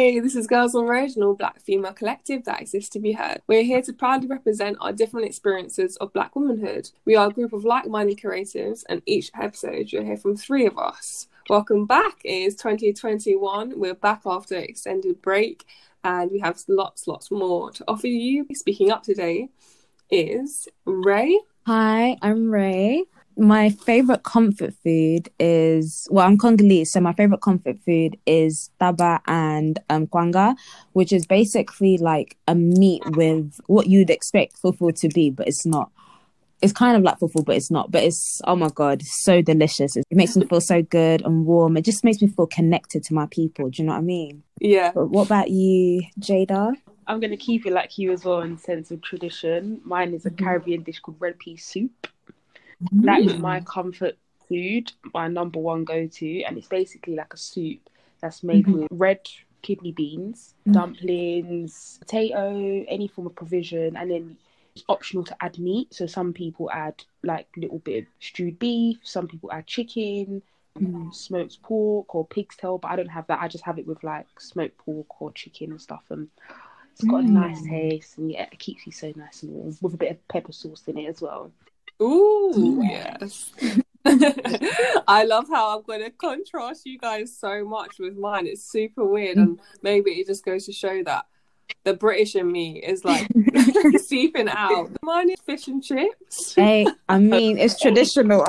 Hey, this is Girls on Road, an all-black female collective that exists to be heard. We're here to proudly represent our different experiences of black womanhood. We are a group of like-minded creatives, and each episode you'll hear from three of us. Welcome back. It is 2021. We're back after an extended break, and we have lots more to offer you. Speaking up today is Ray. Hi, I'm Ray. My favorite comfort food is, I'm Congolese, so my favorite comfort food is taba and kwanga, which is basically like a meat with what you'd expect fufu to be, but it's not. It's kind of like fufu, but it's not. But it's, oh my God, so delicious. It makes me feel so good and warm. It just makes me feel connected to my people. Do you know what I mean? Yeah. But what about you, Jada? I'm going to keep it like you as well in the sense of tradition. Mine is a Caribbean dish called red pea soup. That is my comfort food, my number one go-to, and it's basically like a soup that's made with red kidney beans, dumplings, potato, any form of provision, and then it's optional to add meat. So some people add like a little bit of stewed beef, some people add chicken, smoked pork or pig's tail, but I don't have that. I just have it with like smoked pork or chicken and stuff, and it's got a nice taste, and yeah, it keeps you so nice and warm with a bit of pepper sauce in it as well. Ooh, yes. I love how I'm going to contrast you guys so much with mine. It's super weird, and maybe it just goes to show that the British in me is like seeping out. Mine is fish and chips. Hey, I mean, it's traditional.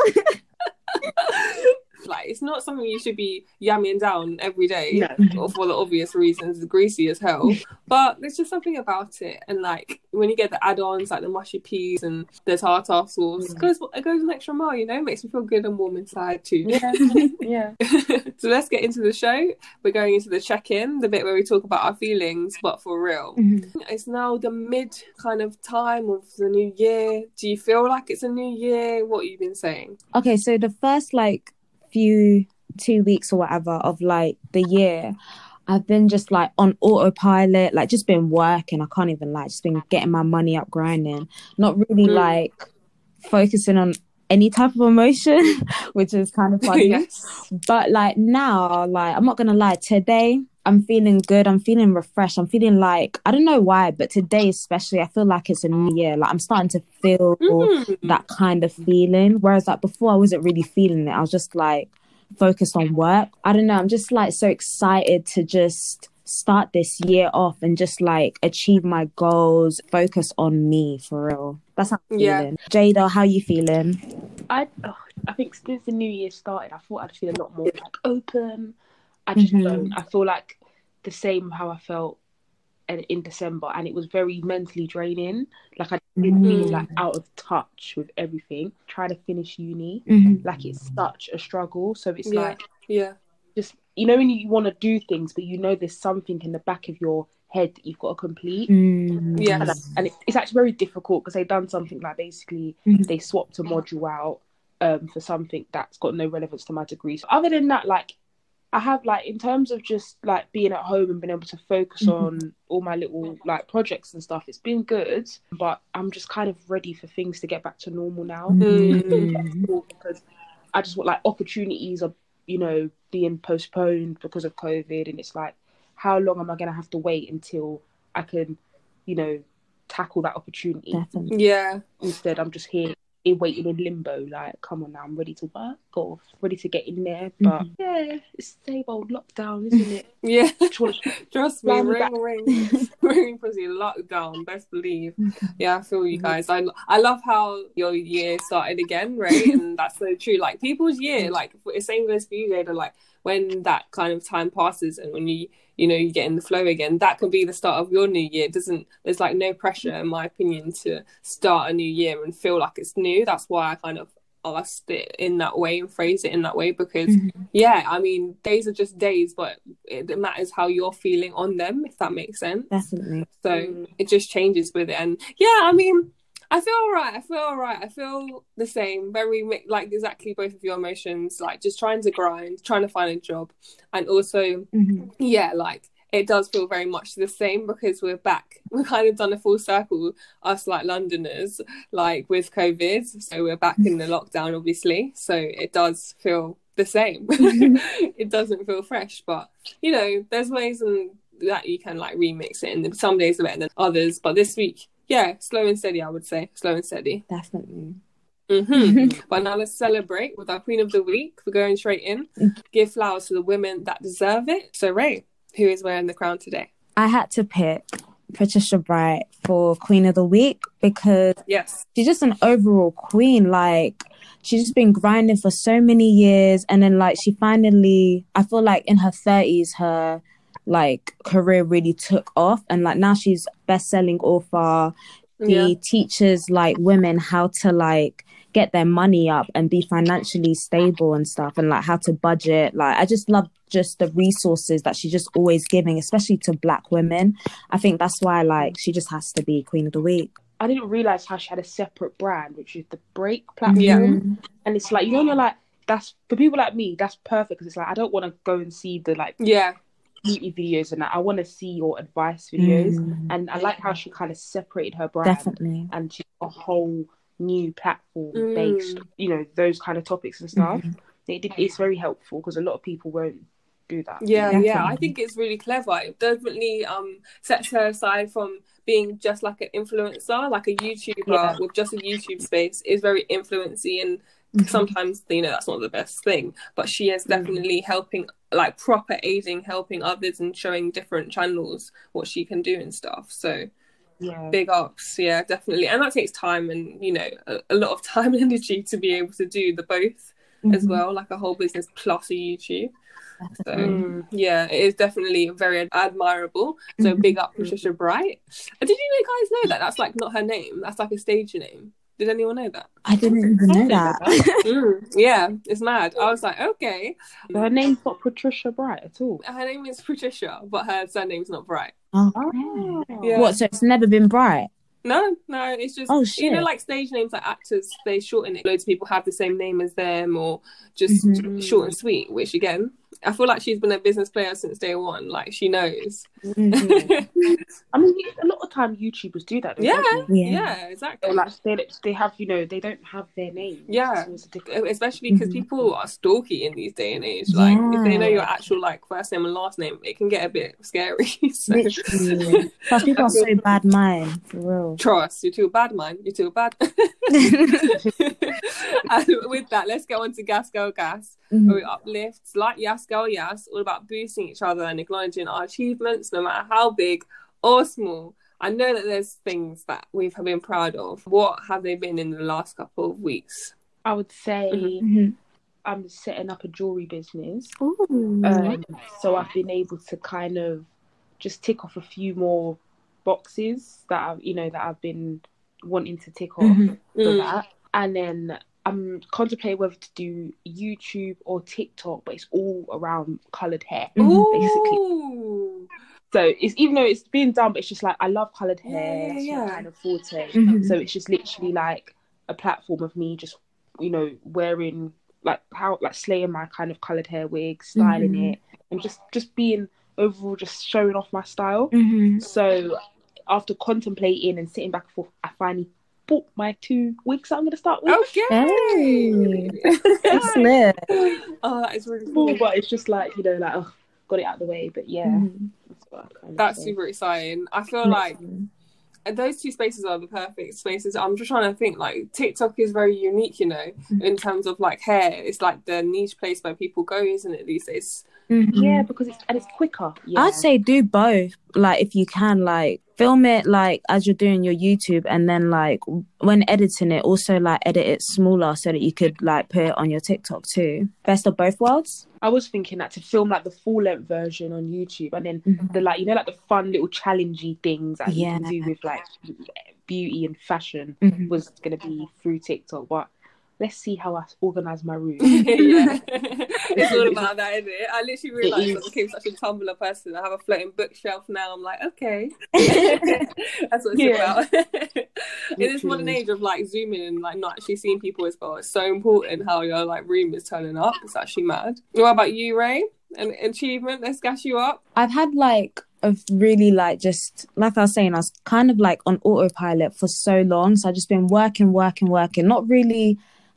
Like, it's not something you should be yamming down every day, No. for the obvious reasons. It's greasy as hell, but there's just something about it. And like when you get the add-ons like the mushy peas and the tartar sauce, it goes an extra mile. You know, makes me feel good and warm inside too. Yeah. So let's get into the show. We're going into the check-in, the bit where we talk about our feelings, but for real. It's now the mid kind of time of the new year. Do you feel like it's a new year? What have you been saying? Okay, so the first few 2 weeks or whatever of like the year, I've been just like on autopilot, like just been working. I can't even lie, just been getting my money up, grinding, not really like focusing on any type of emotion, which is kind of funny. Yes. But like now, like I'm not gonna lie, today I'm feeling good, I'm feeling refreshed, I'm feeling like, I don't know why, but today especially I feel like it's a new year. Like I'm starting to feel that kind of feeling, whereas like before I wasn't really feeling it. I was just like focused on work. I don't know, I'm just like so excited to just start this year off and just like achieve my goals, focus on me for real. That's how I'm feeling. Jada, how you feeling? I think since the new year started, I thought I'd feel a lot more like open. I just don't. I feel like the same how I felt in December, and it was very mentally draining. Like I didn't feel like out of touch with everything. Trying to finish uni, like it's such a struggle. So it's just, you know, when you want to do things, but you know there's something in the back of your head that you've got to complete. Yes. And it's actually very difficult because they've done something like basically they swapped a module out for something that's got no relevance to my degree. So other than that, like I have like in terms of just like being at home and being able to focus on all my little like projects and stuff, it's been good, but I'm just kind of ready for things to get back to normal now. Because I just want like opportunities are, you know, being postponed because of COVID, and it's like, how long am I going to have to wait until I can, you know, tackle that opportunity? Definitely. Yeah. Instead, I'm just here waiting in limbo. Like, come on now, I'm ready to work or ready to get in there. But yeah, it's the same old lockdown, isn't it? Yeah. Trust me, ring pussy lockdown, best believe. Yeah, I feel you guys. I love how your year started again, right? And that's so true. Like people's year, like the same goes for you, Jada. Like when that kind of time passes and when you get in the flow again, that could be the start of your new year. There's like no pressure, in my opinion, to start a new year and feel like it's new. That's why I kind of asked it in that way and phrased it in that way, because I mean, days are just days, but it matters how you're feeling on them, if that makes sense. Definitely. So it just changes with it. And yeah, I mean, I feel all right. I feel the same. Very like exactly both of your emotions. Like just trying to grind, trying to find a job, and also, like it does feel very much the same because we're back. We've kind of done a full circle, us like Londoners, like with COVID. So we're back in the lockdown, obviously. So it does feel the same. It doesn't feel fresh, but you know, there's ways and that you can like remix it, and then some days are better than others. But this week, yeah, slow and steady, I would say. Slow and steady. Definitely. But now let's celebrate with our Queen of the Week. We're going straight in. Give flowers to the women that deserve it. So Ray, who is wearing the crown today? I had to pick Patricia Bright for Queen of the Week because she's just an overall queen. Like, she's just been grinding for so many years, and then like she finally, I feel like in her 30s, her like career really took off, and like now she's best-selling author. She teaches like women how to like get their money up and be financially stable and stuff, and like how to budget. Like, I just love just the resources that she's just always giving, especially to Black women. I think that's why like she just has to be Queen of the Week. I didn't realize how she had a separate brand, which is the Break platform. And it's like, you know, you're like, that's for people like me, that's perfect, because it's like I don't want to go and see the like beauty videos and that. I want to see your advice videos. And I like how she kind of separated her brand. Definitely. And she's a whole new platform based, you know, those kind of topics and stuff. It's very helpful because a lot of people won't do that. I think it's really clever. It definitely sets her aside from being just like an influencer, like a YouTuber with just a YouTube space. Is very influency, and sometimes, you know, that's not the best thing, but she is definitely helping, like proper aiding, helping others and showing different channels what she can do and stuff. So big ups, definitely. And that takes time, and you know, a lot of time and energy to be able to do the both as well, like a whole business plus a YouTube. So it is definitely very admirable. So big up Patricia Bright. Did you guys know that that's like not her name? That's like a stage name. Did anyone know that? I didn't even know that. Yeah, it's mad. I was like, okay. So her name's not Patricia Bright at all. Her name is Patricia, but her surname's not Bright. Oh. Yeah. What? So it's never been Bright? No, it's just, you know, like stage names, like actors, they shorten it. Loads of people have the same name as them, or just short and sweet, which again, I feel like she's been a business player since day one. Like, she knows. I mean, a lot of time YouTubers do that. Yeah, exactly. Or like they have, you know, they don't have their name. Yeah, especially because people are stalky in these day and age. Like, if they know your actual like first name and last name, it can get a bit scary. So. Literally. Plus, people are so bad mind, for real. Trust, you're too bad, man. You're too bad. And with that, let's get on to Gas Girl Gas, where we uplift, like Yas Girl Yas, all about boosting each other and acknowledging our achievements, no matter how big or small. I know that there's things that we've been proud of. What have they been in the last couple of weeks? I would say I'm setting up a jewelry business. So I've been able to kind of just tick off a few more boxes that I've been wanting to tick off for that. And then I'm contemplating whether to do YouTube or TikTok, but it's all around coloured hair, basically. So it's, even though it's being done, but it's just like, I love coloured hair. That's my kind of forte. So it's just literally like a platform of me just, you know, wearing slaying my kind of coloured hair wig, styling it, and just being overall just showing off my style. So after contemplating and sitting back and forth, I finally bought my 2 wigs that I'm going to start with. Okay. That's lit. Oh, that is really cool. But it's just like, you know, like, got it out of the way. But yeah. That's super exciting. I feel like those 2 spaces are the perfect spaces. I'm just trying to think, like, TikTok is very unique, you know, in terms of like hair. It's like the niche place where people go, isn't it, these days? Yeah, because it's quicker. I'd say do both. Like, if you can, like, film it like as you're doing your YouTube, and then like when editing it, also like edit it smaller so that you could like put it on your TikTok too. Best of both worlds. I was thinking that to film like the full length version on YouTube, and then the like, you know, like the fun little challengey things that you can do with like beauty and fashion was going to be through TikTok. But let's see how I organise my room. It's all about that, isn't it? I literally realised I became such a Tumblr person. I have a floating bookshelf now. I'm like, okay. That's what it's about. In this modern age of like zooming and like not actually seeing people as well, it's so important how your like room is turning up. It's actually mad. What about you, Ray? An achievement? Let's gas you up. I've had like a really like, just like I was saying, I was kind of like on autopilot for so long. So I've just been working, not really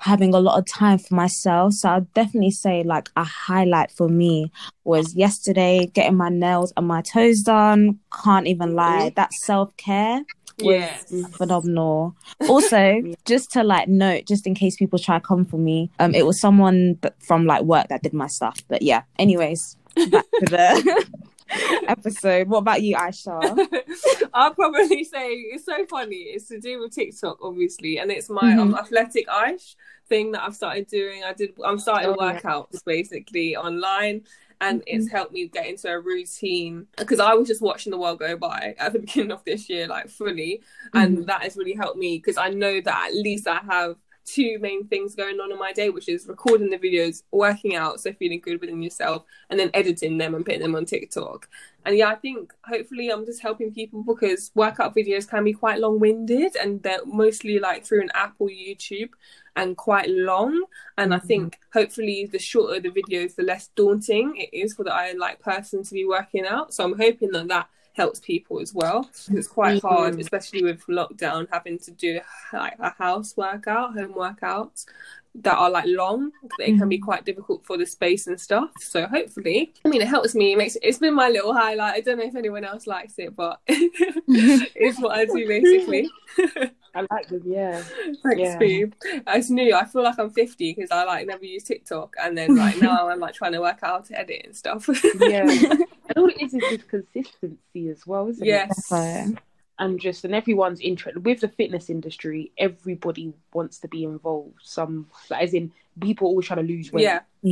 having a lot of time for myself. So I'd definitely say like a highlight for me was yesterday getting my nails and my toes done. Can't even lie. That self-care was phenomenal. Also, just to like note, just in case people try to come for me, it was someone from like work that did my stuff. But yeah, anyways, back to the episode. What about you, Aisha? I'll probably say it's so funny. It's to do with TikTok, obviously, and it's my athletic Aish thing that I've started doing. I'm starting workouts basically online, and it's helped me get into a routine because I was just watching the world go by at the beginning of this year, like fully, and that has really helped me because I know that at least I have two main things going on in my day, which is recording the videos, working out, so feeling good within yourself, and then editing them and putting them on TikTok. And yeah, I think hopefully I'm just helping people because workout videos can be quite long-winded and they're mostly like through an app or YouTube and quite long. And I think hopefully the shorter the videos, the less daunting it is for the like person to be working out. So I'm hoping that helps people as well. It's quite hard, especially with lockdown, having to do like a house workout, home workouts that are like long. It can be quite difficult for the space and stuff. So hopefully, I mean, it helps me. It's been my little highlight. I don't know if anyone else likes it, but it's what I do basically. I like them, yeah. Thanks, Steve. It's new. I feel like I'm 50 because I like never use TikTok, and then like now I'm like trying to work out how to edit and stuff. Yeah, and all it is just consistency as well, isn't it? Yes. And everyone's interested with the fitness industry. Everybody wants to be involved. Some, like, as in, people always trying to lose weight,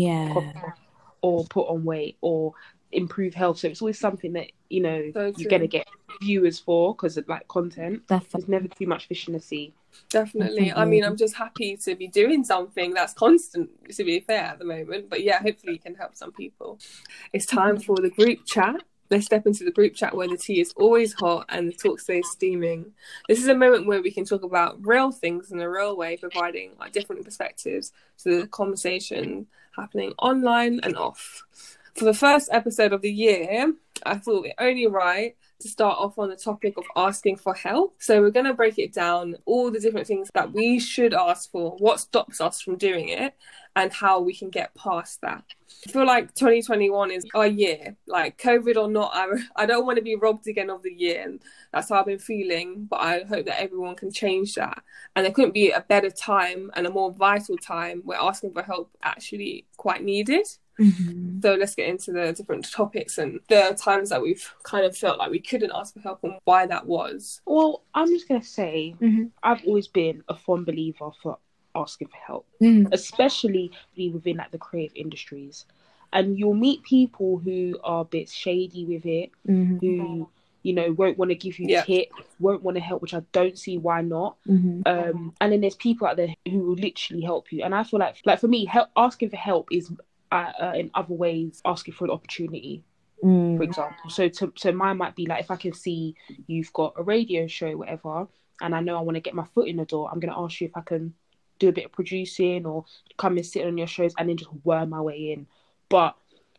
or put on weight, or improve health. So it's always something that you're gonna get viewers for because of like content. There's never too much fish in the sea. Definitely. I mean, I'm just happy to be doing something that's constant, to be fair, at the moment. But yeah, hopefully you can help some people. It's time for the group chat. Let's step into the group chat where the tea is always hot and the talk stays steaming. This is a moment where we can talk about real things in a real way, providing like different perspectives to the conversation happening online and off. For the first episode of the year, I thought it only right to start off on the topic of asking for help. So we're going to break it down, all the different things that we should ask for, what stops us from doing it, and how we can get past that. I feel like 2021 is our year, like COVID or not. I don't want to be robbed again of the year, and that's how I've been feeling, but I hope that everyone can change that. And there couldn't be a better time and a more vital time where asking for help actually quite needed. So let's get into the different topics and the times that we've kind of felt like we couldn't ask for help and why that was. Well, I'm just going to say, I've always been a fond believer for asking for help, especially within like the creative industries. And you'll meet people who are a bit shady with it, who won't want to give you tips, won't want to help, which I don't see why not. And then there's people out there who will literally help you. And I feel like for me, asking for help is in other ways asking for an opportunity, for example. So mine might be like, if I can see you've got a radio show, whatever, and I know I want to get my foot in the door, I'm going to ask you if I can do a bit of producing or come and sit on your shows and then just worm my way in. But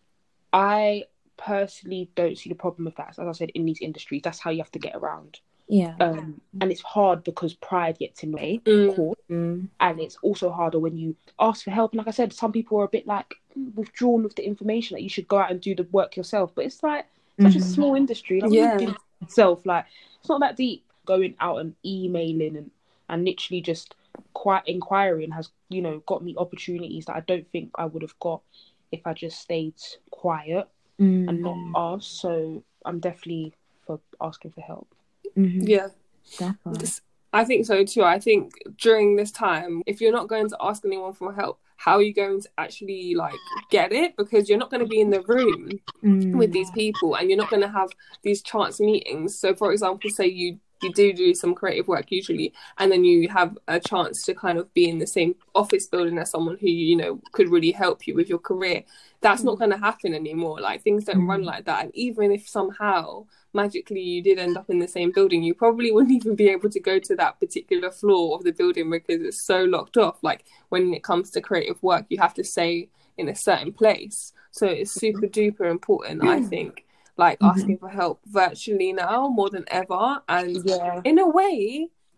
I personally don't see the problem with that. As I said, in these industries, that's how you have to get around. And it's hard because pride gets in the way, of course. And it's also harder when you ask for help. And like I said, some people are a bit like withdrawn with the information that you should go out and do the work yourself. But it's like such a small industry. Like, you do it yourself. Like, it's not that deep. Going out and emailing and literally just quite inquiring has, got me opportunities that I don't think I would have got if I just stayed quiet and not asked. So I'm definitely for asking for help. Yeah, definitely. I think so too. I think during this time, if you're not going to ask anyone for help, how are you going to actually like get it? Because you're not going to be in the room with these people, and you're not going to have these chance meetings. So for example, say you do some creative work usually, and then you have a chance to kind of be in the same office building as someone who could really help you with your career. That's not going to happen anymore. Like, things don't run like that. And even if somehow magically you did end up in the same building, you probably wouldn't even be able to go to that particular floor of the building because it's so locked off. Like, when it comes to creative work, you have to stay in a certain place. So it's super duper important, I think, like asking for help virtually now more than ever. And in a way,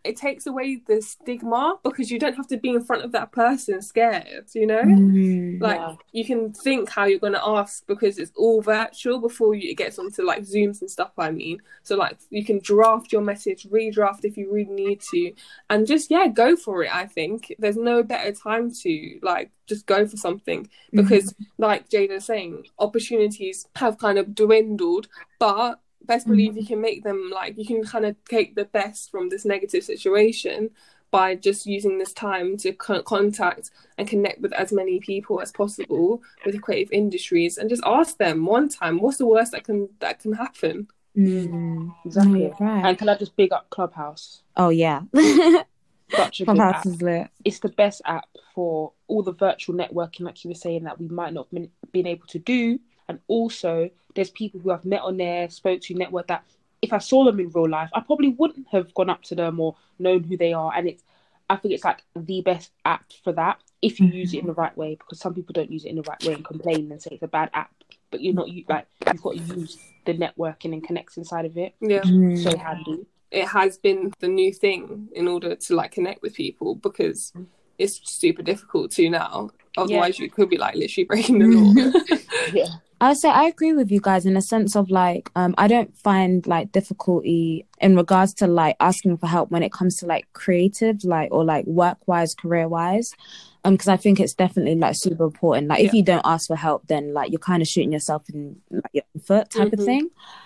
it takes away the stigma, because you don't have to be in front of that person scared, you know? Like, you can think how you're going to ask, because it's all virtual before it gets onto like Zooms and stuff, I mean. So like, you can draft your message, redraft if you really need to, and just, go for it. I think there's no better time to like just go for something, because like Jada's saying, opportunities have kind of dwindled, but best believe you can make them, like, you can kind of take the best from this negative situation by just using this time to contact and connect with as many people as possible with creative industries, and just ask them one time, what's the worst that can happen? Exactly. No, right. And can I just big up Clubhouse? Oh yeah. Such a good Clubhouse app. is lit. It's the best app for all the virtual networking, like you were saying, that we might not have been able to do. And also, there's people who I've met on there, spoke to, network, that if I saw them in real life, I probably wouldn't have gone up to them or known who they are. And I think it's like the best app for that, if you use it in the right way, because some people don't use it in the right way and complain and say it's a bad app. But you've got to use the networking and connecting side of it. Yeah. So handy. It has been the new thing in order to like connect with people, because it's super difficult to now. Otherwise, you could be like literally breaking the law. Yeah. I say I agree with you guys in a sense of like, I don't find like difficulty in regards to like asking for help when it comes to like creative, like, or like work-wise, career-wise. Because I think it's definitely like super important. Like if you don't ask for help, then like you're kind of shooting yourself in like, your own foot type of thing.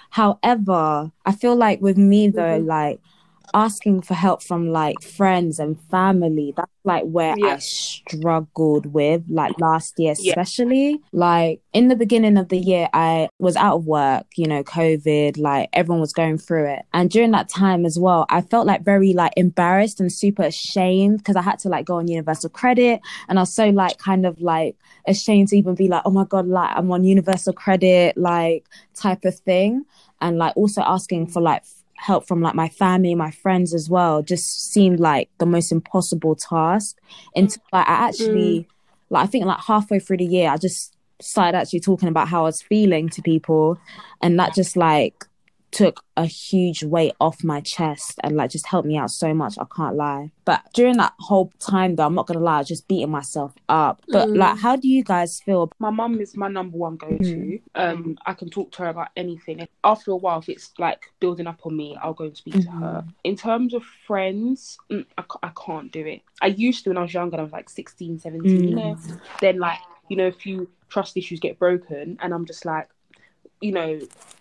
However, I feel like with me though, like asking for help from like friends and family, that's like where I struggled with, like last year especially. Like in the beginning of the year, I was out of work, you know, COVID, like everyone was going through it. And during that time as well, I felt like very like embarrassed and super ashamed, because I had to like go on Universal Credit, and I was so like kind of like ashamed to even be like, oh my God, like I'm on Universal Credit, like type of thing. And like also asking for like help from like my family, my friends as well, just seemed like the most impossible task. Until like I actually, like I think like halfway through the year, I just started actually talking about how I was feeling to people, and that just like took a huge weight off my chest and like just helped me out so much, I can't lie. But during that whole time though, I'm not gonna lie, I was just beating myself up. But like, how do you guys feel? My mum is my number one go-to. I can talk to her about anything. After a while, if it's like building up on me, I'll go and speak to her. In terms of friends, I can't do it. I used to when I was younger, I was like 16, 17, you know. Then like, you know, a few trust issues get broken, and I'm just like, you know,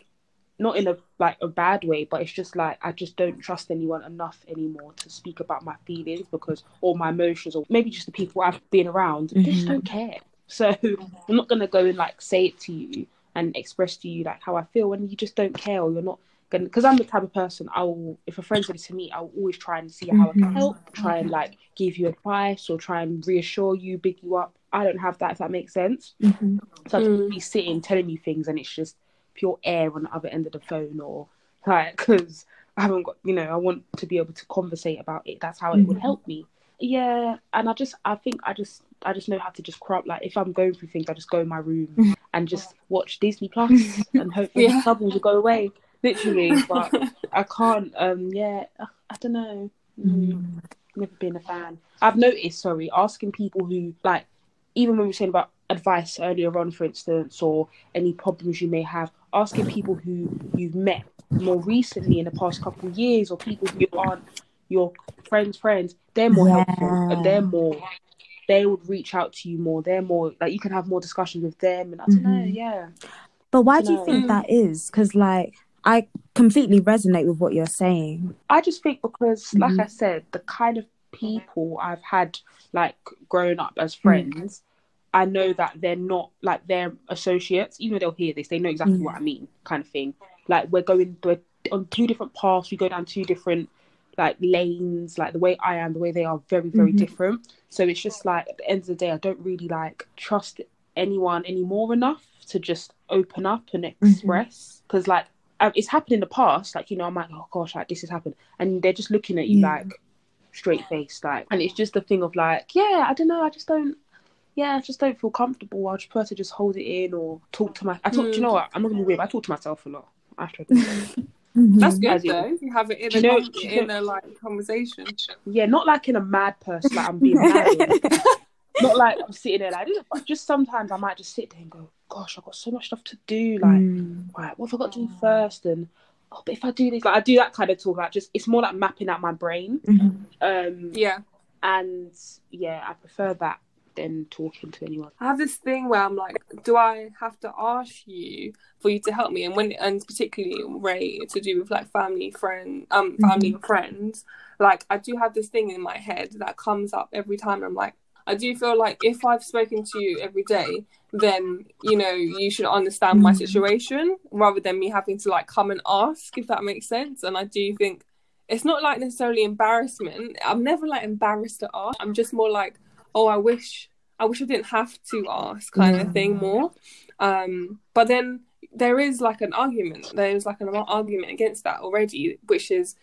not in a bad way, but it's just like I just don't trust anyone enough anymore to speak about my feelings, because, or my emotions, or maybe just the people I've been around, they just don't care. So I'm not gonna go and like say it to you and express to you like how I feel when you just don't care, or you're not gonna. Because I'm the type of person, if a friend says to me, I'll always try and see how I can help, try and like give you advice or try and reassure you, big you up. I don't have that, if that makes sense. So I'd be sitting telling you things, and it's just pure air on the other end of the phone, or like, because I haven't got, you know, I want to be able to conversate about it. That's how it would help me. And I think I just know how to just crop. Like if I'm going through things, I just go in my room and just watch Disney Plus and hope the troubles will go away, literally. But I can't. I don't know. Never been a fan. I've noticed, asking people who, like, even when we were saying about advice earlier on, for instance, or any problems you may have, asking people who you've met more recently in the past couple of years, or people who aren't your friends, they're more helpful, and they would reach out to you more. They're more like, you can have more discussions with them, and I don't know, But why do you think that is? Because like, I completely resonate with what you're saying. I just think because, like I said, the kind of people I've had like growing up as friends, I know that they're not like their associates. Even though they'll hear this, they know exactly what I mean, kind of thing. Like we're on two different paths. We go down two different like lanes. Like the way I am, the way they are, very, very different. So it's just like at the end of the day, I don't really like trust anyone anymore enough to just open up and express. Because like it's happened in the past. Like, you know, I'm like, oh gosh, like this has happened, and they're just looking at you like straight faced, like, and it's just a thing of like, I don't know, I just don't feel comfortable. I just prefer to just hold it in or talk to you know what? I'm not gonna be weird, but I talk to myself a lot after I do that. That's Mhm. good As in, though. You have it in do a you know, in a like conversation. yeah, not like in a mad person, like I'm being mad. Not like I'm sitting there like, just sometimes I might just sit there and go, gosh, I've got so much stuff to do. Like, right, what have I got to do first? And oh, but if I do this, like I do that kind of talk. Like, just it's more like mapping out my brain. Yeah. And yeah, I prefer that than talking to anyone. I have this thing where I'm like, do I have to ask you for you to help me? And particularly Ray, to do with like family and friends. Like I do have this thing in my head that comes up every time. I'm like, I do feel like if I've spoken to you every day, then you should understand my situation rather than me having to like come and ask, if that makes sense. And I do think it's not like necessarily embarrassment. I'm never like embarrassed to ask. I'm just more like, oh, I wish I didn't have to ask, kind of thing more. But then there is like an argument. There's like an argument against that already, which is,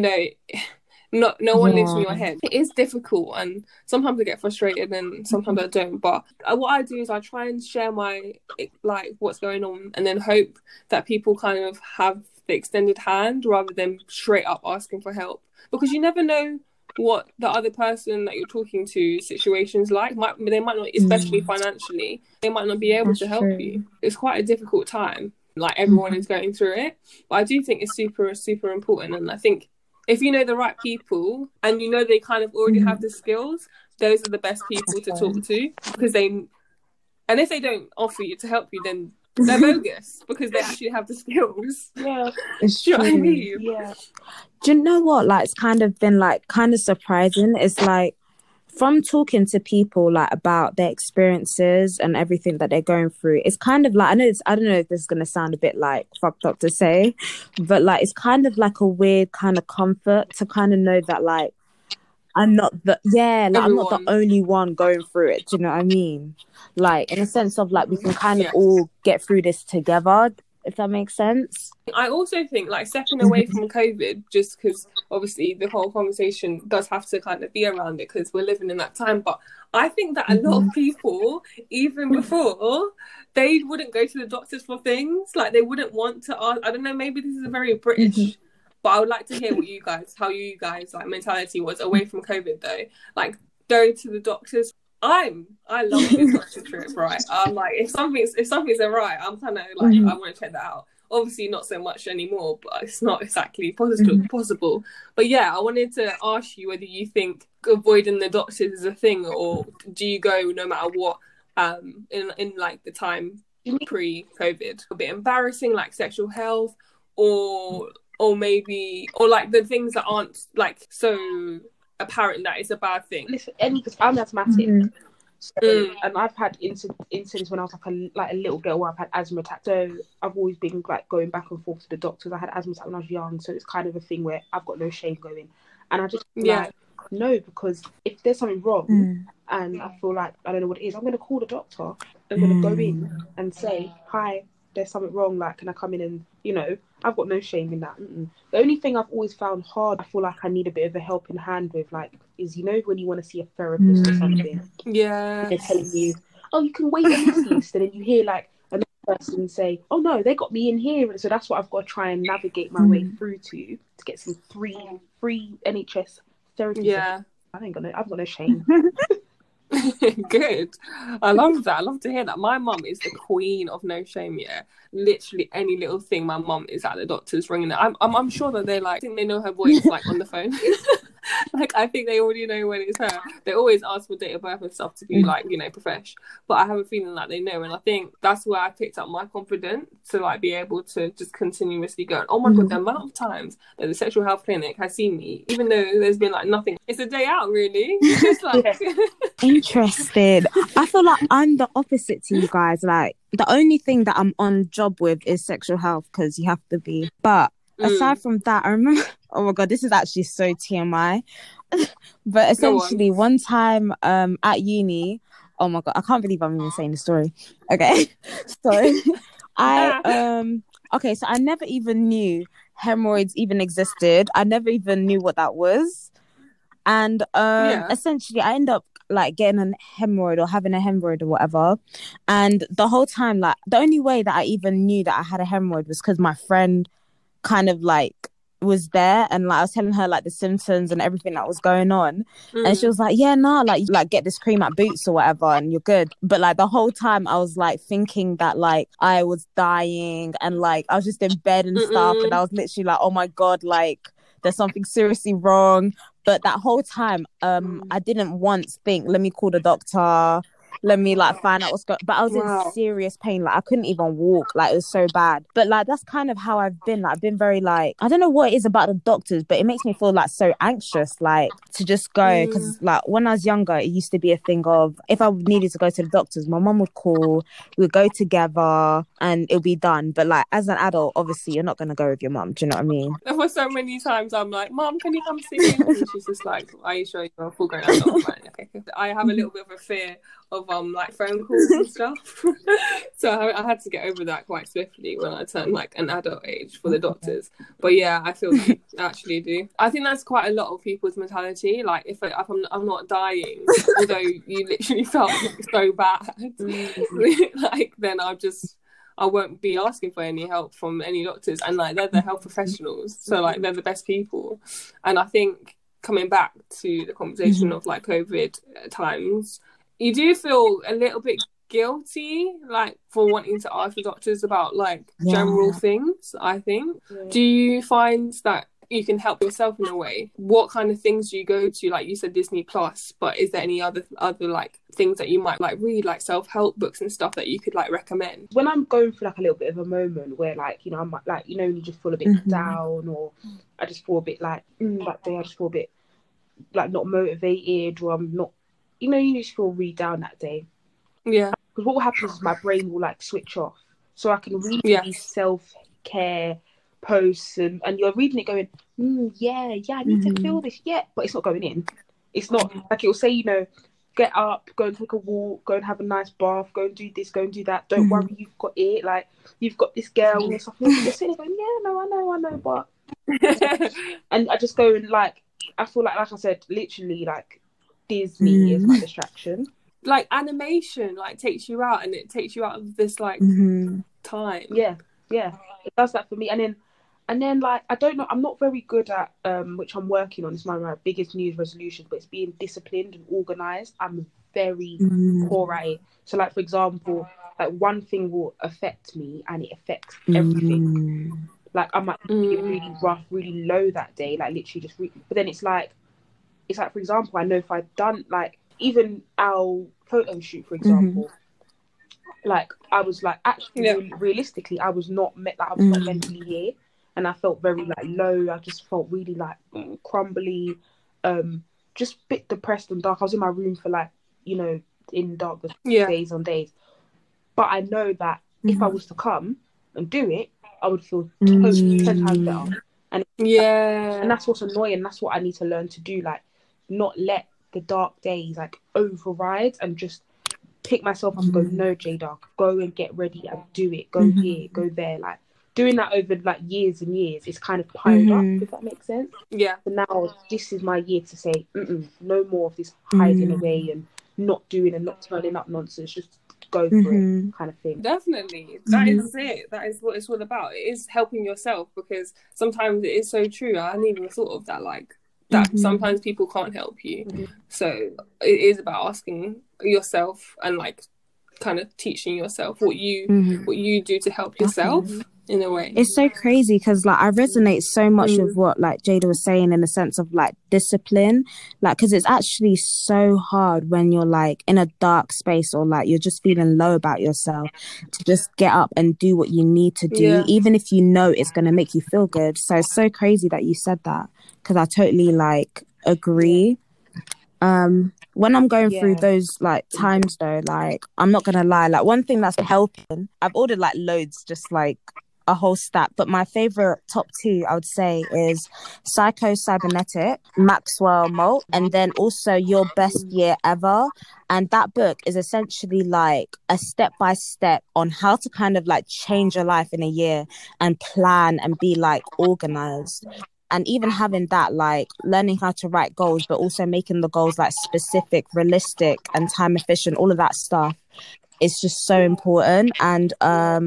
no one lives in your head. It is difficult, and sometimes I get frustrated, and sometimes I don't. But what I do is I try and share my like what's going on, and then hope that people kind of have the extended hand rather than straight up asking for help, because you never know what the other person that you're talking to situations like. They might not, especially financially, they might not be able to help you. It's quite a difficult time. Like everyone is going through it, but I do think it's super, super important, and I think if you know the right people and they kind of already have the skills, those are the best people to talk to, because and if they don't offer you to help you, then they're bogus, because they actually have the skills. Yeah, it's true. true. You know what I mean? Yeah. Do you know what? Like, it's kind of been like kind of surprising. It's like from talking to people like about their experiences and everything that they're going through, it's kind of like, I don't know if this is going to sound a bit like fucked up to say, but like it's kind of like a weird kind of comfort to kind of know that like I'm not I'm not the only one going through it. Do you know what I mean? Like in a sense of like we can kind of all get through this together, if that makes sense. I also think like stepping away from COVID, just because obviously the whole conversation does have to kind of be around it because we're living in that time, but I think that a lot of people, even before, they wouldn't go to the doctors for things. Like they wouldn't want to ask. I don't know, maybe this is a very British, but I would like to hear how you guys like mentality was away from COVID though. Like go to the doctors. I love this doctor trip, right? I'm like, if something's alright, I'm kind of like, I want to check that out. Obviously, not so much anymore, but it's not exactly possible. But yeah, I wanted to ask you whether you think avoiding the doctors is a thing, or do you go no matter what? In like the time pre-COVID, a bit embarrassing, like sexual health, or maybe like the things that aren't like so apparent that it's a bad thing. Listen, because I'm asthmatic, so, and I've had incidents when I was like a little girl where I've had asthma attacks. So I've always been like going back and forth to the doctors. I had asthma attack when I was young, so it's kind of a thing where I've got no shame going. And I just like no, because if there's something wrong and I feel like I don't know what it is, I'm going to call the doctor. I'm going to go in and say, hi, there's something wrong. Like, can I come in and I've got no shame in that. The only thing I've always found hard, I feel like I need a bit of a helping hand with, like, is when you want to see a therapist or something. Yeah. They're telling you, oh, you can wait at least. And then you hear, like, another person say, oh, no, they got me in here. And so that's what I've got to try and navigate my way through to get some free NHS therapy. Yeah. I've got no shame. Good. I love that. I love to hear that. My mum is the queen of no shame. Yeah, literally any little thing, my mum is at the doctor's ringing it. I'm sure that they like, I think they know her voice like on the phone. Like I think they already know when it's her. They always ask for date of birth and stuff to be like profesh. But I have a feeling like they know, and I think that's where I picked up my confidence to like be able to just continuously go. Oh my god, the amount of times that the sexual health clinic has seen me, even though there's been like nothing. It's a day out, really. It's just like interested. I feel like I'm the opposite to you guys. Like the only thing that I'm on job with is sexual health because you have to be. But aside from that, I remember. Oh my god, this is actually so TMI. But essentially, one time at uni, oh my god, I can't believe I'm even saying the story. Okay, so so I never even knew hemorrhoids even existed. I never even knew what that was, and essentially, I end up like getting a hemorrhoid or having a hemorrhoid or whatever. And the whole time, like the only way that I even knew that I had a hemorrhoid was because my friend kind of like was there, and like I was telling her like the symptoms and everything that was going on, and she was like, yeah, nah, like get this cream at Boots or whatever and you're good. But like the whole time I was like thinking that like I was dying, and like I was just in bed and stuff, and I was literally like, oh my god, like there's something seriously wrong. But that whole time I didn't once think, let me call the doctor, let me like find out what's going. But I was in serious pain, like I couldn't even walk, like it was so bad. But like that's kind of how I've been. Like I've been very like, I don't know what it is about the doctors, but it makes me feel like so anxious, like to just go. Because like when I was younger, it used to be a thing of, if I needed to go to the doctors, my mum would call, we'd go together and it'll be done. But like as an adult, obviously you're not going to go with your mum, do you know what I mean? There were so many times I'm like, Mum, can you come see me? And she's just like, are you sure you're a full grown adult? Like, okay. I have a little bit of a fear of like phone calls and stuff. So I had to get over that quite swiftly when I turned like an adult age for the doctors. But yeah, I feel like I actually do. I think that's quite a lot of people's mentality. Like if I'm not dying, although you literally felt so bad, like then I won't be asking for any help from any doctors. And like they're the health professionals, so like they're the best people. And I think coming back to the conversation of like COVID times, you do feel a little bit guilty, like for wanting to ask the doctors about like general things, I think. Do you find that you can help yourself in a way? What kind of things do you go to? Like you said, Disney Plus, but is there any other like things that you might like read, like self-help books and stuff that you could like recommend? When I'm going through like a little bit of a moment where like, you know, I'm like, you know, you just feel a bit down, or I just feel a bit like that day I just feel a bit like not motivated, or I'm not, you know, you just feel really down that day. Yeah. Because what will happen is my brain will like switch off. So I can read these self-care posts and you're reading it going, I need to feel this. Yeah, but it's not going in. It's not like, it'll say, you know, get up, go and take a walk, go and have a nice bath, go and do this, go and do that. Don't worry, you've got it. Like, you've got this girl and stuff. And you're sitting there going, yeah, no, I know, but... And I just go and like, I feel like I said, literally like Disney is my distraction. Like animation like takes you out, and it takes you out of this like time. Yeah, it does that for me. And then like, I don't know, I'm not very good at which I'm working on, it's my biggest New Year's resolution, but it's being disciplined and organized. I'm very poor at it. So like, for example, like one thing will affect me and it affects everything. Like I might be really rough, really low that day, like literally just but then it's like for example, I know if I'd done like even our photo shoot, for example, like I was like actually realistically I was not mentally here, and I felt very like low. I just felt really like crumbly, just a bit depressed and dark. I was in my room for like, you know, in darkness days on days. But I know that if I was to come and do it, I would feel 10 times better. And and that's what's annoying. That's what I need to learn to do. Like, not let the dark days like override, and just pick myself up and go, no, Jada, go and get ready and do it. Go here, go there. Like doing that over like years and years, it's kind of piled up, if that makes sense. Yeah. So now this is my year to say, no more of this hiding away and not doing and not turning up nonsense. Just go for it, kind of thing. Definitely. That is it. That is what it's all about. It is helping yourself, because sometimes it is so true. I hadn't even thought of that, like that sometimes people can't help you. So it is about asking yourself and like kind of teaching yourself what you do to help yourself in a way. It's so crazy because like I resonate so much with what like Jada was saying, in the sense of like discipline, like because it's actually so hard when you're like in a dark space, or like you're just feeling low about yourself, to just get up and do what you need to do, even if you know it's going to make you feel good. So it's so crazy that you said that, because I totally like agree. When I'm going through those like times though, like I'm not gonna lie, like one thing that's helping, I've ordered like loads, just like a whole stack, but my favorite top two I would say is Psycho Cybernetic, Maxwell Maltz, and then also Your Best Year Ever. And that book is essentially like a step-by-step on how to kind of like change your life in a year and plan and be like organized. And even having that, like learning how to write goals, but also making the goals like specific, realistic and time efficient, all of that stuff is just so important. And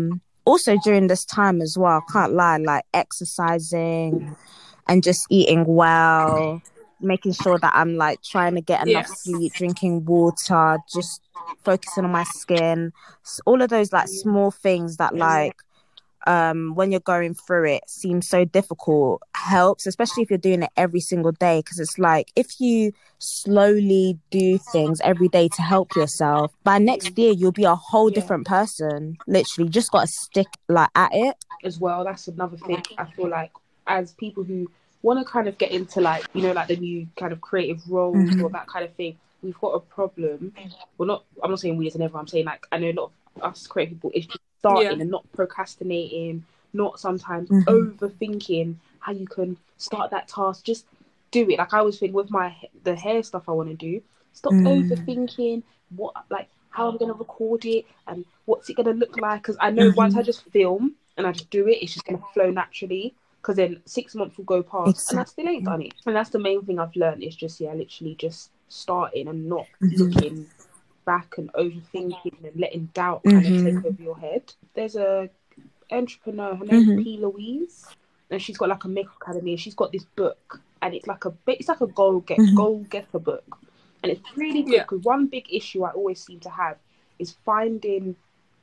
also during this time as well, can't lie, like exercising and just eating well, making sure that I'm like trying to get enough Yes. sleep, drinking water, just focusing on my skin. All of those like small things that like when you're going through it seems so difficult helps, especially if you're doing it every single day, because it's like if you slowly do things every day to help yourself, by next year you'll be a whole different person. Literally just got to stick like at it as well. That's another thing I feel like, as people who want to kind of get into like, you know, like the new kind of creative roles or that kind of thing, we've got a problem. Well, not, I'm not saying we as an everyone, I'm saying like, I know a lot of us creative people is just starting and not procrastinating, not sometimes overthinking how you can start that task. Just do it. Like I always think with the hair stuff I want to do, stop overthinking what, like, how I'm going to record it and what's it going to look like. Because I know once I just film and I just do it, it's just going to flow naturally. Because then 6 months will go past and I still ain't done it. And that's the main thing I've learned is just, literally just starting and not looking back and overthinking and letting doubt kind of take over your head. There's a entrepreneur, her name's P. Louise, and she's got like a makeup academy, and she's got this book, and it's like a goal getter book, and it's really good because one big issue I always seem to have is finding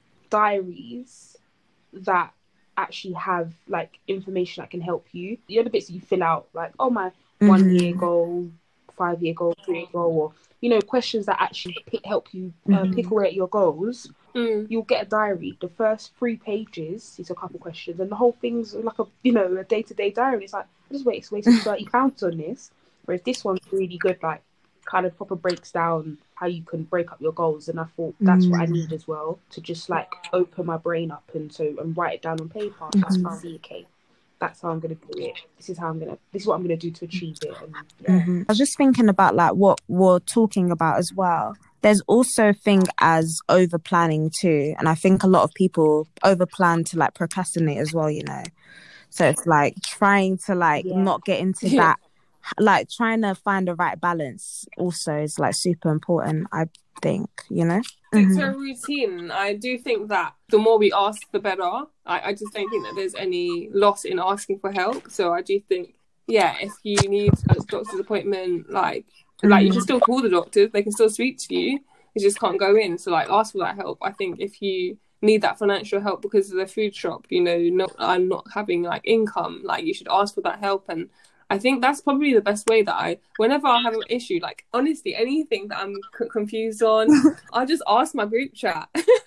diaries that actually have like information that can help you. The other bits that you fill out, like, oh, my 1 year goal, 5 year goal, 3 year goal, or, you know, questions that actually help you pick away at your goals. You'll get a diary. The first 3 pages is a couple questions, and the whole thing's like a day-to-day diary. It's like, I just wasted £30 on this. Whereas this one's really good, like kind of proper breaks down how you can break up your goals. And I thought that's what I need as well, to just like open my brain up and write it down on paper. Okay, that's how I'm gonna do it. This is what I'm gonna do to achieve it. And, I was just thinking about like what we're talking about as well. There's also a thing as over planning too, and I think a lot of people over plan to like procrastinate as well, you know. So it's like trying to like not get into that, like trying to find the right balance also is like super important, I think, you know. It's a routine. I do think that the more we ask, the better. I just don't think that there's any loss in asking for help. So I do think, if you need a doctor's appointment, like you can still call the doctors. They can still speak to you. You just can't go in. So like ask for that help. I think if you need that financial help because of the food shop, you know, I'm not having like income, like you should ask for that help. And I think that's probably the best way that whenever I have an issue, like honestly, anything that I'm confused on, I just ask my group chat.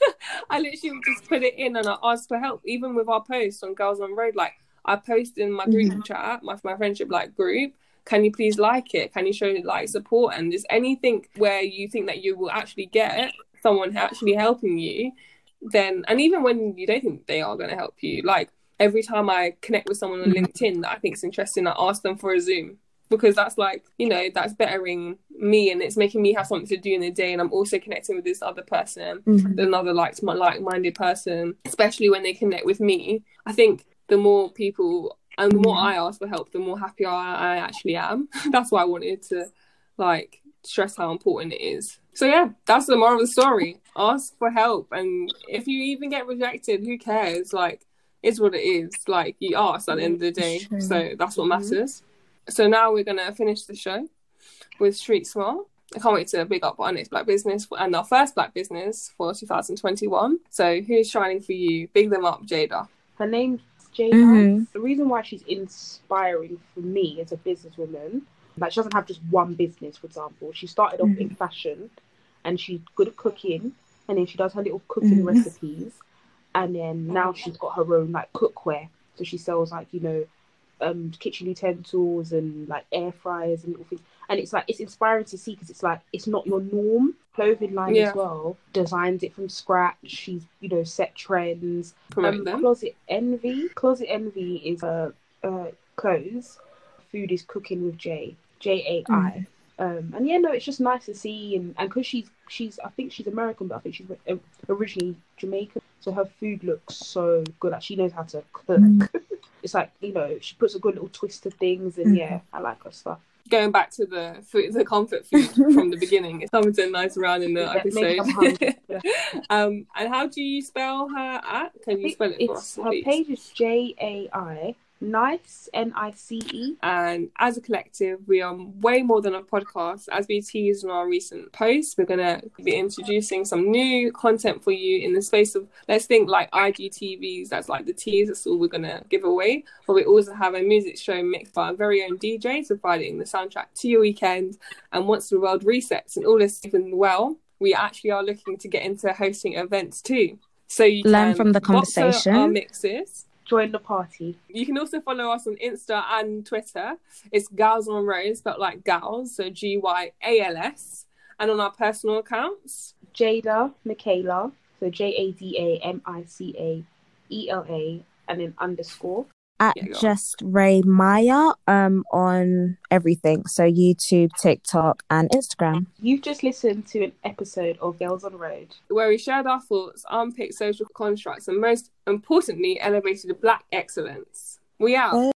I literally just put it in and I ask for help. Even with our posts on Girls on Road, like I post in my group chat, my friendship like group, can you please like it? Can you show like support? And just anything where you think that you will actually get someone actually helping you, then, and even when you don't think they are going to help you, like every time I connect with someone on LinkedIn that I think is interesting, I ask them for a Zoom, because that's like, you know, that's bettering me and it's making me have something to do in the day. And I'm also connecting with this other person, another like-minded person, especially when they connect with me. I think the more people and the more I ask for help, the more happier I actually am. That's why I wanted to like stress how important it is. So that's the moral of the story. Ask for help, and if you even get rejected, who cares? Like, it's what it is. Like, you asked at the end of the day. So that's what matters. So now we're gonna finish the show with Street Smart. I can't wait to big up our next Black business and our first Black business for 2021. So who's shining for you? Big them up, Jada. Her name's Jada. The reason why she's inspiring for me as a businesswoman, like she doesn't have just one business, for example. She started off in fashion and she's good at cooking, and then she does her little cooking recipes, and then now she's got her own like cookware. So she sells like, you know, kitchen utensils and like air fryers and little things. And it's like, it's inspiring to see because it's like, it's not your norm. Clothing line as well, designs it from scratch. She's, you know, set trends. Closet Envy is clothes. Food is cooking with Jai. And it's just nice to see, and because she's I think she's American, but I think she's originally Jamaican, so her food looks so good. Like, she knows how to cook. It's like, you know, she puts a good little twist to things, and I like her stuff. going back to the food, the comfort food from the beginning. It's coming to a nice round in the episode. And how do you spell her at? Can you spell it for us, her please? page is JAI Nice, NICE. And as a collective, we are way more than a podcast. As we teased in our recent post, we're going to be introducing some new content for you in the space of, let's think like IGTVs. That's like the teas. That's all we're going to give away. But we also have a music show mixed by our very own DJ, providing the soundtrack to your weekend. And once the world resets and all is safe and well, we actually are looking to get into hosting events too. So you learn can from the conversation. Our mixes. Join the party. You can also follow us on Insta and Twitter. It's Gals on Road, spelled like gals, so GYALS. And on our personal accounts, Jada Michaela, so JADAMICAELA, and then _ at Just Ray Maya on everything, so YouTube, TikTok and Instagram. You've just listened to an episode of Girls on Road, where we shared our thoughts, unpicked social constructs and most importantly elevated Black excellence. We out.